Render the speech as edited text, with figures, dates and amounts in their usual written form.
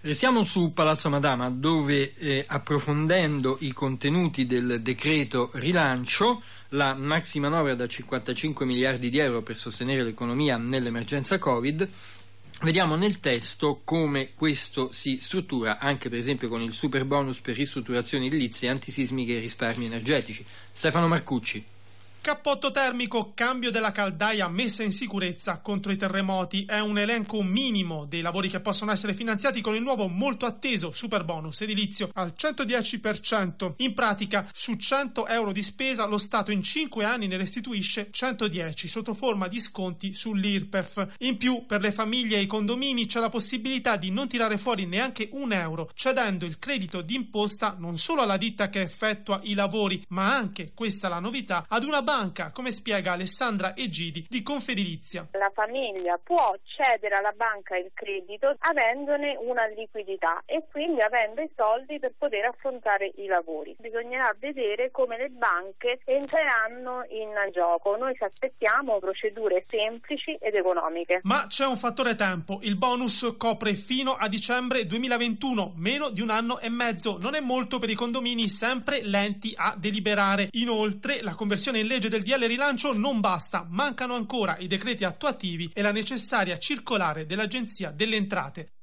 Restiamo su Palazzo Madama, dove approfondendo i contenuti del decreto rilancio, la maximanovra da 55 miliardi di euro per sostenere l'economia nell'emergenza Covid, vediamo nel testo come questo si struttura anche per esempio con il super bonus per ristrutturazioni edilizie, antisismiche e risparmi energetici. Stefano Marcucci. Cappotto termico, cambio della caldaia, messa in sicurezza contro i terremoti è un elenco minimo dei lavori che possono essere finanziati con il nuovo molto atteso super bonus edilizio al 110%. In pratica, su 100 euro di spesa lo Stato in 5 anni ne restituisce 110 sotto forma di sconti sull'IRPEF. In più, per le famiglie e i condomini c'è la possibilità di non tirare fuori neanche un euro, cedendo il credito d'imposta non solo alla ditta che effettua i lavori, ma anche, questa è la novità, ad una banca, come spiega Alessandra Egidi di Confedilizia. La famiglia può cedere alla banca il credito avendone una liquidità e quindi avendo i soldi per poter affrontare i lavori. Bisognerà vedere come le banche entreranno in gioco. Noi ci aspettiamo procedure semplici ed economiche. Ma c'è un fattore tempo. Il bonus copre fino a dicembre 2021, meno di un anno e mezzo. Non è molto per i condomini sempre lenti a deliberare. Inoltre, la conversione in legge del DL rilancio non basta, mancano ancora i decreti attuativi e la necessaria circolare dell'Agenzia delle Entrate.